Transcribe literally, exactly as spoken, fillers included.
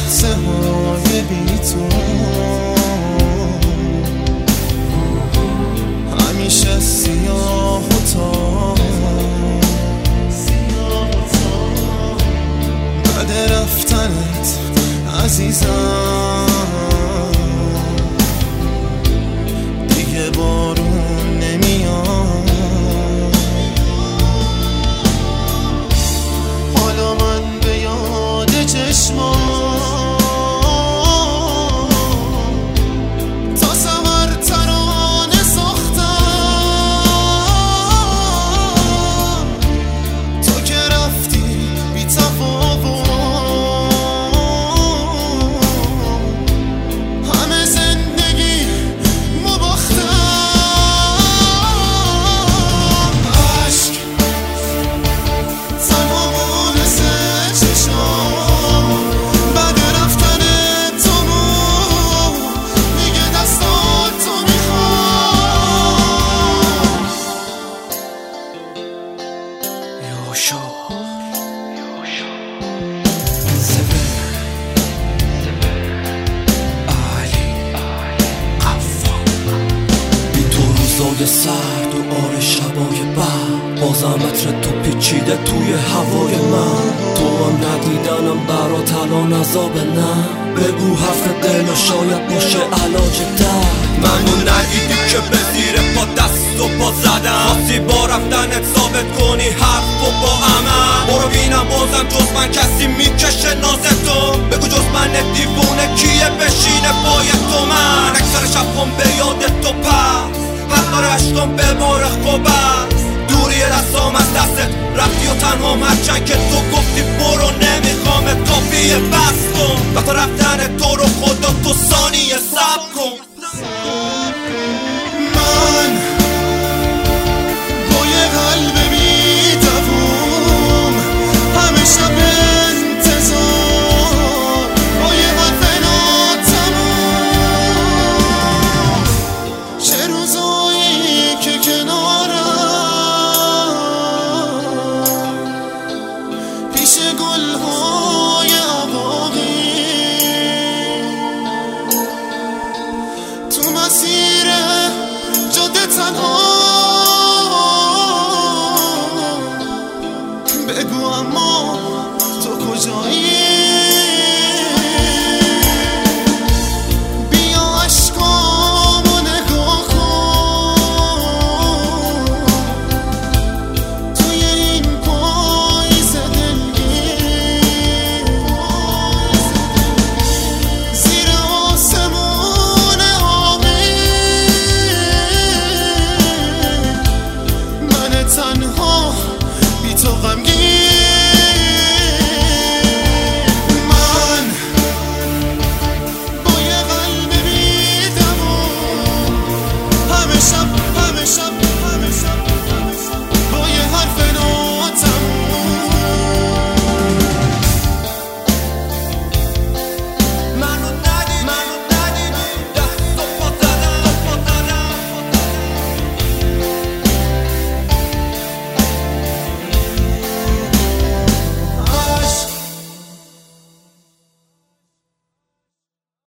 لحظه های بی تو همیشه سیاه و تار بعد رفتنت عزیزم دیگه بارون نمیاد. حالا من به یاد چشمام تا سمر ترانه ساختم، تو که رفتی بی تفاوت همه زندگی مو باختم. عشق تمام نزه چشام بعد رفتن تو مو دیگه دستات تو میخوام. یوشو سفر علی قفار بی تو روزای سرد و آره شبای بر بازم عطر تو پیچیده توی هوای من. تو هم ندیدنم برات الان عذاب نه، بگو حرف دل و شاید باشه علاج درد. منو ندیدی که به زیر پا دست و پا زدم، خواستی با رفتنت ثابت کنی حرف و با عمل. برو بینم بازم جز من کسی میکشه ناز تو، بگو جز من دیوونه کیه بشینه پای تو. من اکثر شب کن به یاد تو پس حقار عشقم به بار خوب است. دوری دستام از دستت رفتی و تنها هرچند که تو گفتی برو نمیخوامت کافیه بس کن. وقتا رفتن تو رو خدا تو ثانیه صبر کن.